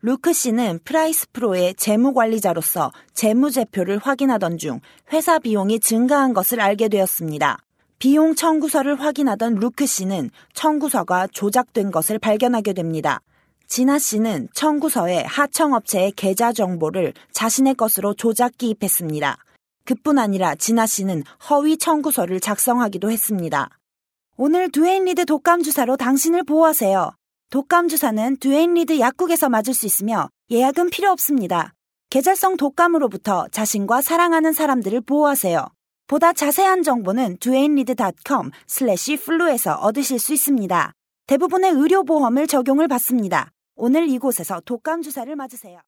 루크 씨는 프라이스프로의 재무관리자로서 재무제표를 확인하던 중 회사 비용이 증가한 것을 알게 되었습니다. 비용 청구서를 확인하던 루크 씨는 청구서가 조작된 것을 발견하게 됩니다. 진아 씨는 청구서에 하청업체의 계좌 정보를 자신의 것으로 조작 기입했습니다. 그뿐 아니라 진아 씨는 허위 청구서를 작성하기도 했습니다. 오늘 두에인 리드 독감 주사로 당신을 보호하세요. 독감 주사는 두에인 리드 약국에서 맞을 수 있으며 예약은 필요 없습니다. 계절성 독감으로부터 자신과 사랑하는 사람들을 보호하세요. 보다 자세한 정보는 duaneread.com/flu에서 얻으실 수 있습니다. 대부분의 의료보험을 적용을 받습니다. 오늘 이곳에서 독감 주사를 맞으세요.